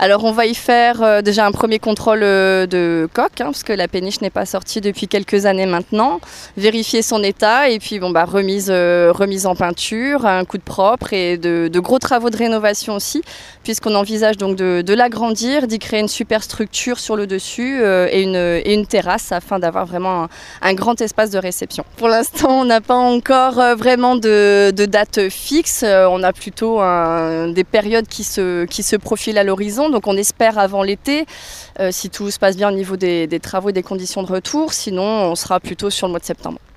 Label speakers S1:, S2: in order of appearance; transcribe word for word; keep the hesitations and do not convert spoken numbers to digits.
S1: Alors on va y faire euh, déjà un premier contrôle euh, de coque, hein, parce que la péniche n'est pas sortie depuis quelques années maintenant. Vérifier son état et puis bon, bah, remise, euh, remise en peinture, un coup de propre et de, de gros travaux de rénovation aussi, puisqu'on envisage donc de, de l'agrandir, d'y créer une super structure sur le dessus euh, et, une, et une terrasse afin d'avoir vraiment un, un grand espace de réception. Pour l'instant, on n'a pas encore euh, vraiment de, de date fixe. Euh, on a plutôt un, des périodes qui se, qui se profilent à l'horizon. Donc on espère avant l'été, euh, si tout se passe bien au niveau des, des travaux et des conditions de retour. Sinon, on sera plutôt sur le mois de septembre.